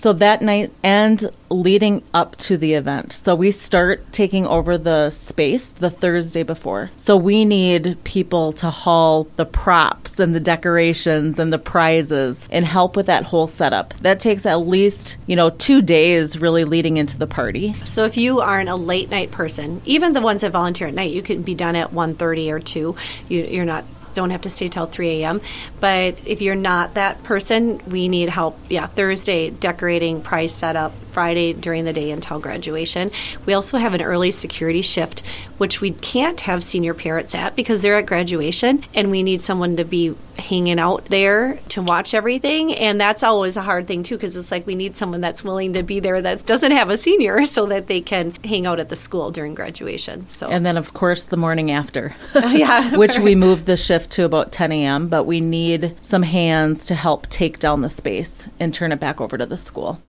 So that night and leading up to the event. So we start taking over the space the Thursday before. So we need people to haul the props and the decorations and the prizes and help with that whole setup. That takes at least, 2 days really leading into the party. So if you aren't a late night person, even the ones that volunteer at night, you can be done at 1:30 or 2. Don't have to stay till 3 a.m. But if you're not that person, we need help. Yeah, Thursday decorating, prize setup, Friday during the day until graduation. We also have an early security shift, which we can't have senior parents at because they're at graduation, and we need someone to be hanging out there to watch everything. And that's always a hard thing, too, because it's like we need someone that's willing to be there that doesn't have a senior so that they can hang out at the school during graduation. So, and then, of course, the morning after, yeah, which we moved the shift to about 10 a.m., but we need some hands to help take down the space and turn it back over to the school.